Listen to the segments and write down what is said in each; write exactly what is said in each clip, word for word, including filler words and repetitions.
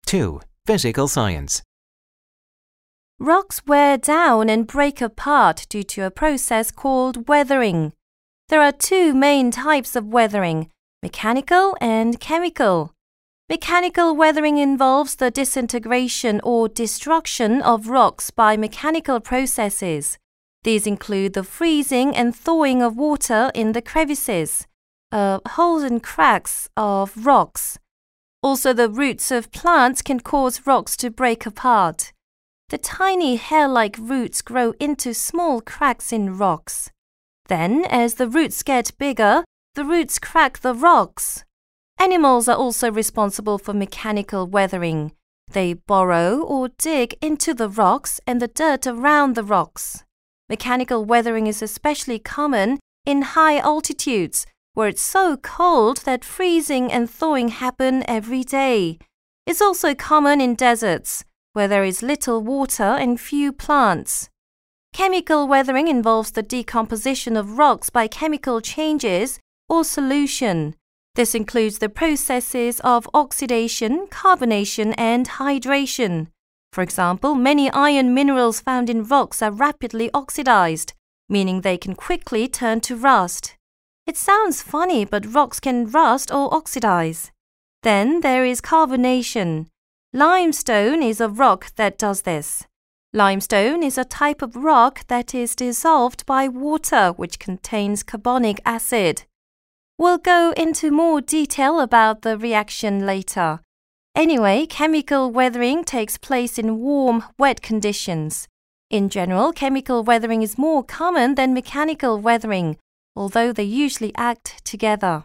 two. Physical science. Rocks wear down and break apart due to a process called weathering. There are two main types of weathering, mechanical and chemical. Mechanical weathering involves the disintegration or destruction of rocks by mechanical processes. These include the freezing and thawing of water in the crevices, uh, holes and cracks of rocks. Also, the roots of plants can cause rocks to break apart. The tiny hair-like roots grow into small cracks in rocks. Then, as the roots get bigger, the roots crack the rocks. Animals are also responsible for mechanical weathering. They burrow or dig into the rocks and the dirt around the rocks. Mechanical weathering is especially common in high altitudes, where it's so cold that freezing and thawing happen every day. It's also common in deserts, where there is little water and few plants. Chemical weathering involves the decomposition of rocks by chemical changes or solution. This includes the processes of oxidation, carbonation, and hydration. For example, many iron minerals found in rocks are rapidly oxidized, meaning they can quickly turn to rust. It sounds funny, but rocks can rust or oxidize. Then there is carbonation. Limestone is a rock that does this. Limestone is a type of rock that is dissolved by water, which contains carbonic acid. We'll go into more detail about the reaction later. Anyway, chemical weathering takes place in warm, wet conditions. In general, chemical weathering is more common than mechanical weathering, although they usually act together.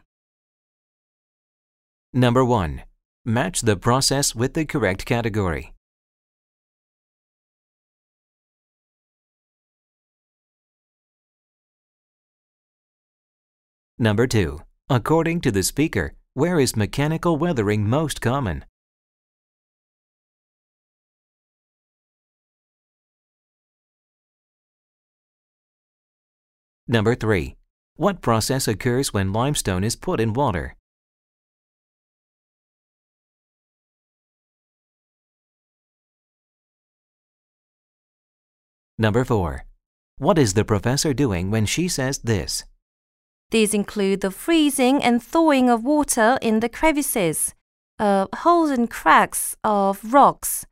Number one. Match the process with the correct category. Number two. According to the speaker, where is mechanical weathering most common? Number three. What process occurs when limestone is put in water? Number four. What is the professor doing when she says this? These include the freezing and thawing of water in the crevices, uh, holes and cracks of rocks.